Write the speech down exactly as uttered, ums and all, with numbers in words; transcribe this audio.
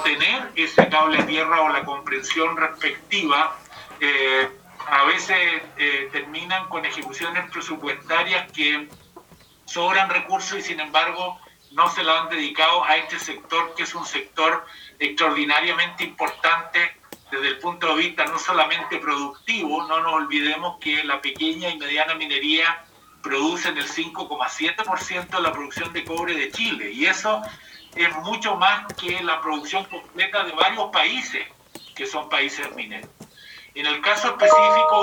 tener ese cable a tierra o la comprensión respectiva, eh, a veces eh, terminan con ejecuciones presupuestarias que sobran recursos y sin embargo no se lo han dedicado a este sector, que es un sector extraordinariamente importante desde el punto de vista no solamente productivo. No nos olvidemos que la pequeña y mediana minería producen el cinco coma siete por ciento de la producción de cobre de Chile, y eso es mucho más que la producción completa de varios países que son países mineros. En el caso específico